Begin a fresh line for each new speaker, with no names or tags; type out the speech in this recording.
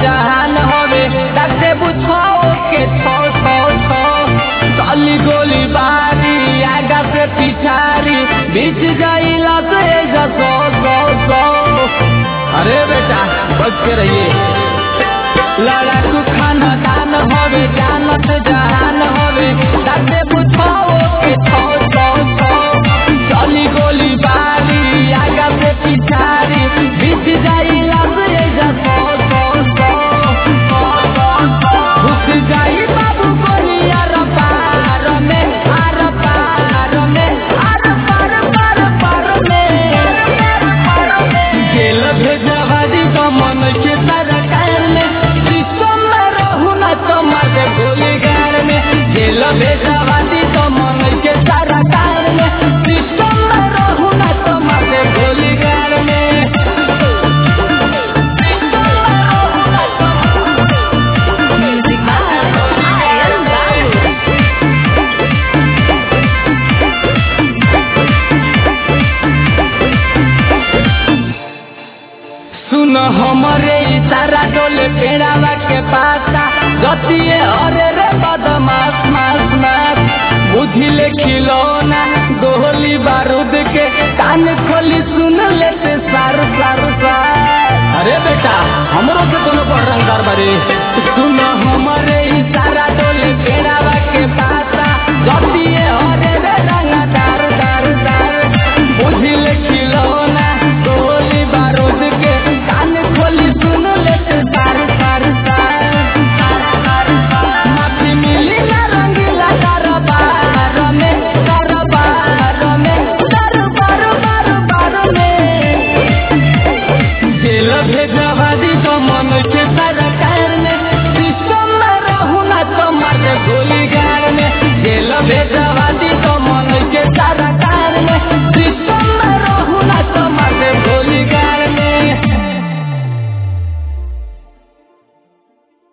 जहान हवे डाके बुझाओ के छो छो छो चली गोली बारी आगा से पिछारी बीच जाइला से जसो सो सो। अरे बेटा बच के रहिए लड़ाकू खानदान हवे जानत जहान हवे डाके बुझाओ के छो छो छो चली गोली बारी आगा से पिछारी बीच जाइला से जसो सो सो घुस जाई बाबू गोलिया र पार में आर पार में आर पार पार पार में जेल भेजवा दी तो मन के सरकार में सिस्टम में रहू ना तो मार दे गोली गार में जेल भेजवा दी तो मन के सरकार में सिस्टम में रहू ना तो मार दे गोली गार में। सुन हमरे इशारा डोले पेड़ावा के पाता जतिए अरे रे बदमाश मास मास बुझिले खिलौना गोली बारूद के कान खोली सुन लेते सार सार सार। अरे बेटा हमरो से दोनों पर रंगदार बारे सुन हमरे इशारा डोले पेड़ावा के पाता जतिए अरे रे रंगदार दार दार बुझिले खिलौना गोली बारूद के कान खोली सुन लेते सार सार सार माफी मिली ना रंगीला दरबार में दरबार में दरबार दरबार में जेल भेजवा दी तो मन के सरकार में सिस्टम में रहू ना तो मार दे गोली गार में जेल भेज